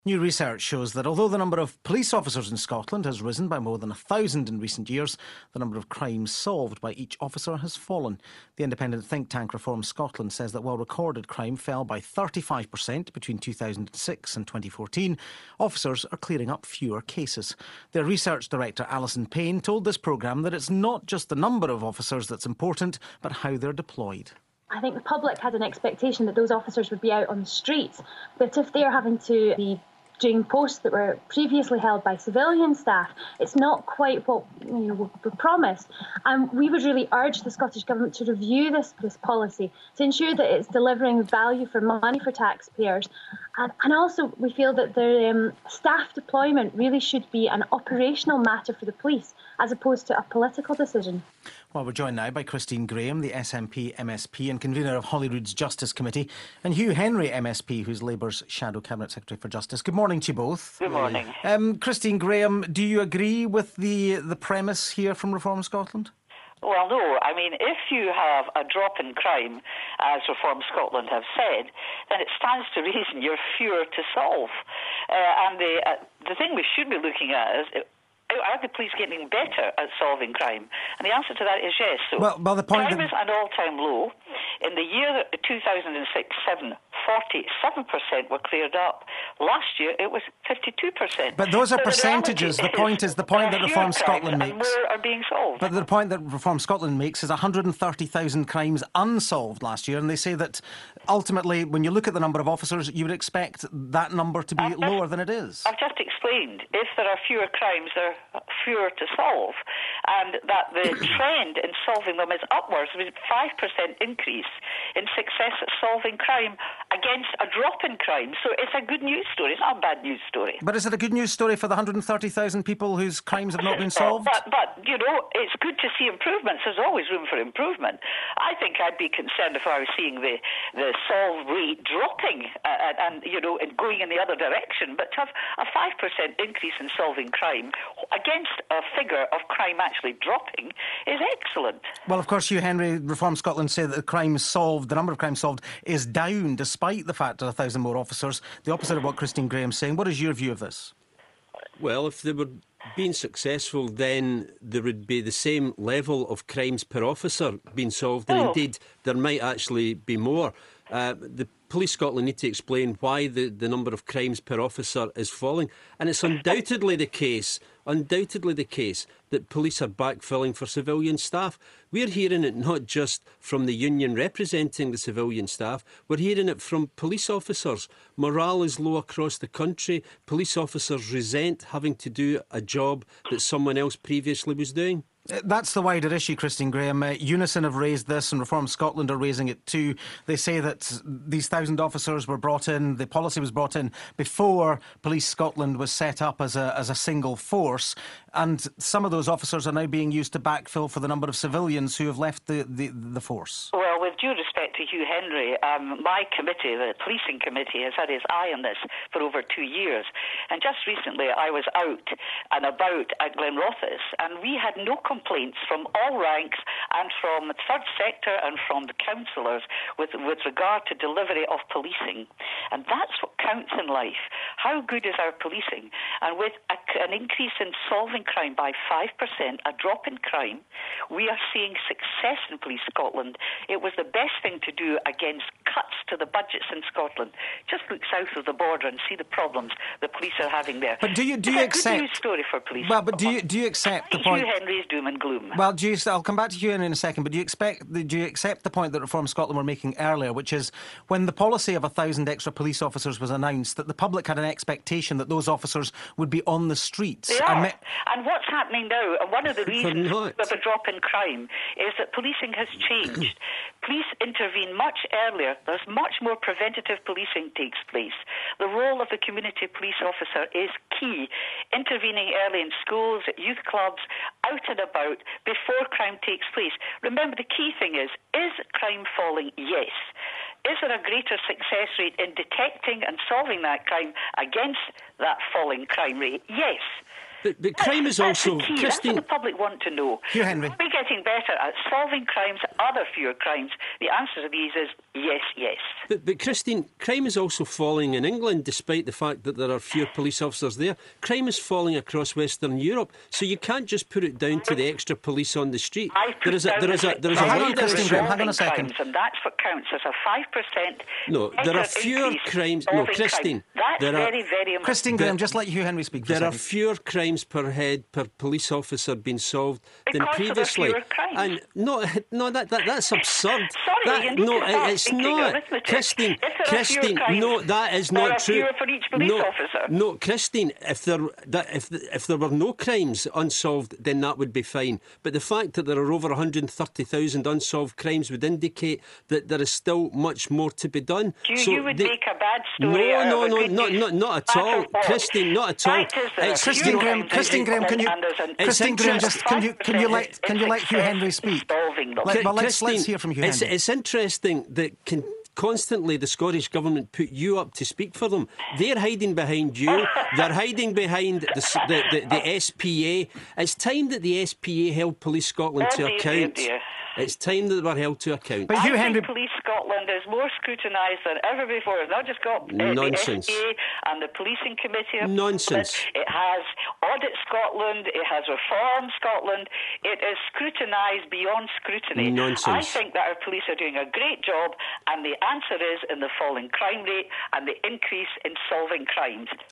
New research shows that although the number of police officers in Scotland has risen by more than 1,000 in recent years, the number of crimes solved by each officer has fallen. The independent think tank Reform Scotland says that while recorded crime fell by 35% between 2006 and 2014, officers are clearing up fewer cases. Their research director Alison Payne told this programme that it's not just the number of officers that's important, but how they're deployed. I think the public had an expectation that those officers would be out on the streets, but if they're having to be doing posts that were previously held by civilian staff, it's not quite what we promised. And we would really urge the Scottish Government to review this policy to ensure that it's delivering value for money for taxpayers. And also we feel that the staff deployment really should be an operational matter for the police as opposed to a political decision. Well, we're joined now by Christine Graham, the SNP MSP and convener of Holyrood's Justice Committee, and Hugh Henry MSP, who's Labour's Shadow Cabinet Secretary for Justice. Good morning to you both. Good morning. Christine Graham, do you agree with the premise here from Reform Scotland? Well, no. I mean, if you have a drop in crime, as Reform Scotland have said, then it stands to reason you're fewer to solve. And the thing we should be looking at is, are the police getting better at solving crime? And the answer to that is yes. So well, the point crime is at an all-time low. In the year 2006-7, 47% were cleared up. Last year, it was 52%. But those are percentages. The point that Reform Scotland makes. And more are being solved. But the point that Reform Scotland makes is 130,000 crimes unsolved last year, and they say that ultimately, when you look at the number of officers, you would expect that number to be lower than it is. I've just explained. If there are fewer crimes, there are fewer to solve, and that the trend in solving them is upwards, with a 5% increase in success at solving crime against a drop in crime. So it's a good news story. It's not a bad news story. But is it a good news story for the 130,000 people whose crimes have not been solved? But you know, it's good to see improvements. There's always room for improvement. I think I'd be concerned if I was seeing the solve rate dropping and going in the other direction. But to have a 5% increase in solving crime against a figure of crime actually dropping is excellent. Well, of course, Hugh Henry, Reform Scotland say that the number of crimes solved is down despite the fact that 1,000 more officers. The opposite of what Christine Graham's saying. What is your view of this? Well, if they were being successful, then there would be the same level of crimes per officer being solved, and indeed there might actually be more. The Police Scotland need to explain why the number of crimes per officer is falling, and it's undoubtedly the case that police are backfilling for civilian staff. We're hearing it not just from the union representing the civilian staff, we're hearing it from police officers. Morale is low across the country. Police officers resent having to do a job that someone else previously was doing. That's the wider issue, Christine Graham. Unison have raised this and Reform Scotland are raising it too. They say that these 1,000 officers were brought in, the policy was brought in before Police Scotland was set up as a single force, and some of those officers are now being used to backfill for the number of civilians who have left the force. Well, with due respect to Hugh Henry, my committee, the policing committee, has had its eye on this for over 2 years. And just recently I was out and about at Glenrothes, and we had no complaints from all ranks and from the third sector and from the councillors with regard to delivery of policing. And that's what counts in life. How good is our policing? And with an increase in solving crime by 5%, a drop in crime, we are seeing success in Police Scotland. It was the best thing to do against cuts to the budgets in Scotland. Just look south of the border and see the problems the police are having there. But do you accept? It's a good news story for police. Well, but do you accept the point? Hugh Henry's doom and gloom. Well, I'll come back to Hugh Henry in a second. But do you accept the point that Reform Scotland were making earlier, which is when the policy of 1,000 extra police officers was announced, that the public had an expectation that those officers would be on the streets? They are. And what's happening now, and one of the reasons for the drop in crime, is that policing has changed. Police intervene much earlier. There's much more preventative policing takes place. The role of the community police officer is key. Intervening early in schools, at youth clubs, out and about, before crime takes place. Remember, the key thing is crime falling? Yes. Is there a greater success rate in detecting and solving that crime against that falling crime rate? Yes. But crime is also... That's the key. That's what the public want to know. Hugh Henry. Are we getting better at solving crimes, other fewer crimes? The answer to these is yes, yes. But Christine, crime is also falling in England, despite the fact that there are fewer police officers there. Crime is falling across Western Europe, so you can't just put it down to the extra police on the street. There is a wider issue. Hang on a second. And that's what counts as a 5%. No, there are fewer crimes. No, Christine. That's very, very important. Christine Graham, just let Hugh Henry speak for a There are second. fewer crimes per head per police officer being solved than Because previously. there are fewer crimes. And that's absurd. Sorry, you need to start It's thinking not. arithmetic. Christine, If there are fewer crimes, no, that is there not are true. fewer for each police officer. No, Christine, if there were no crimes unsolved, then that would be fine. But the fact that there are over 130,000 unsolved crimes would indicate that there is still much more to be done. You would make a bad story out No, of a good news not at all. matter what. Christine, not at all. Fact is there are Christine fewer Graham, crimes Christine Graham, can you, and there's an- Christine Graham, just can you let Hugh Henry speak? Solving them. Let's Christine, hear from Hugh Henry. It's interesting that constantly the Scottish Government put you up to speak for them. They're hiding behind you. They're hiding behind the SPA. It's time that the SPA held Police Scotland to account. It's time that they were held to account. But Hugh I Henry, think Police Scotland is more scrutinised than ever before. It's not just got Nonsense. the SPA and the Policing Committee. Nonsense. It has Audit Scotland. It has Reform Scotland. It is scrutinised beyond scrutiny. Nonsense. I think that our police are doing a great job, and the answer is in the falling crime rate and the increase in solving crimes.